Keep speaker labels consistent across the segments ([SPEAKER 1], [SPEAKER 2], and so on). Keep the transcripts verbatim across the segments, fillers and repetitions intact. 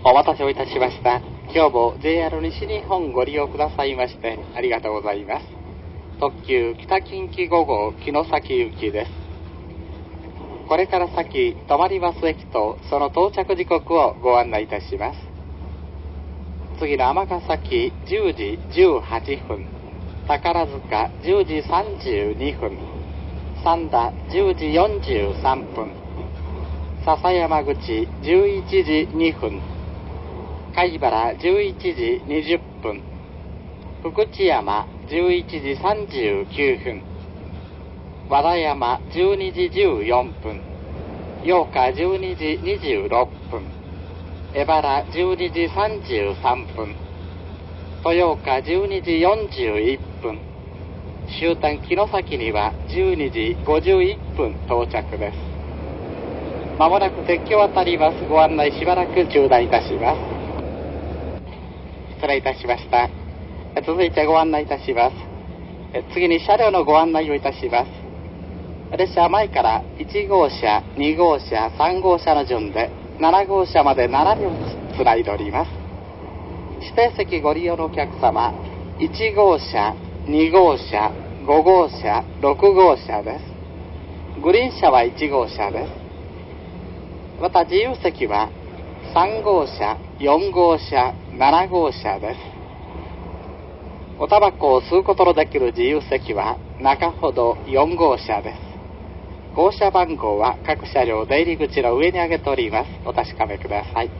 [SPEAKER 1] お待たせをいたしました。今日も ジェイアール 西日本ご利用くださいましてありがとうございます。特急北近畿ご号城崎行きです。これから先止まります駅とその到着時刻をご案内いたします。次の尼崎じゅうじじゅうはっぷん、宝塚じゅうじさんじゅうにふん、三田じゅうじよんじゅうさんぷん、笹山口じゅういちじにふん、貝原じゅういちじにじゅっぷん、福知山じゅういちじさんじゅうきゅうふん、和田山じゅうにじじゅうよんぷん、八日じゅうにじにじゅうろっぷん、江原じゅうにじさんじゅうさんぷん、豊岡じゅうにじよんじゅういっぷん、終点城崎にはじゅうにじごじゅういっぷん到着です。まもなく鉄橋渡ります。ご案内しばらく中断いたします。失礼いたしました。続いてご案内いたします。次に車両のご案内をいたします。列車は前からいち号車、に号車、さん号車の順でなな号車までなな両つないでおります。指定席ご利用のお客様、いち号車、に号車、ご号車、ろく号車です。グリーン車はいち号車です。また自由席はさん号車、よん号車、なな号車です。おタバコを吸うことのできる自由席は中ほどよん号車です。号車番号は各車両出入り口の上に挙げております。お確かめください。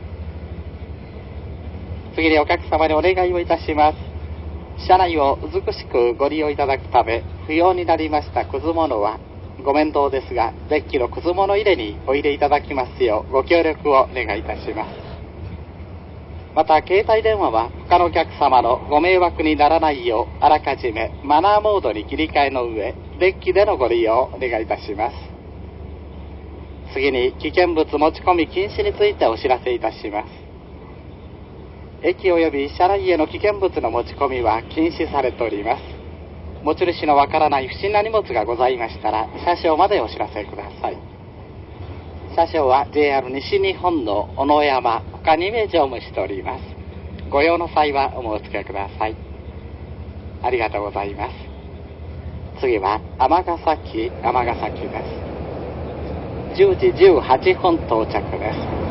[SPEAKER 1] 次にお客様にお願いをいたします。車内を美しくご利用いただくため不要になりましたくず物はご面倒ですがデッキのくず物入れにお入れいただきますようご協力をお願いいたします。また携帯電話は他のお客様のご迷惑にならないようあらかじめマナーモードに切り替えの上デッキでのご利用をお願いいたします。次に危険物持ち込み禁止についてお知らせいたします。駅及び車内への危険物の持ち込みは禁止されております。持ち主のわからない不審な荷物がございましたら車掌までお知らせください。車掌は ジェイアール 西日本の小野山他に名乗務しております。ご用の際はお申し付けください。ありがとうございます。次は尼崎尼崎です。じゅうじじゅうはっぷん到着です。